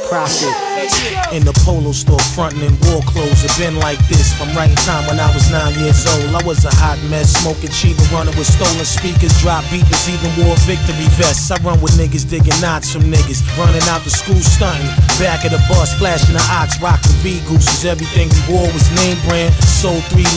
Profit. In the polo store, frontin' in war clothes. It been like this from right time when I was 9 years old. I was a hot mess, smoking cheap and running with stolen speakers, drop beaters, even wore victory vests. I run with niggas digging knots from niggas, running out the school stunting. Back of the bus, flashing the ox, rocking V gooses. Everything we wore was name brand. Sold 3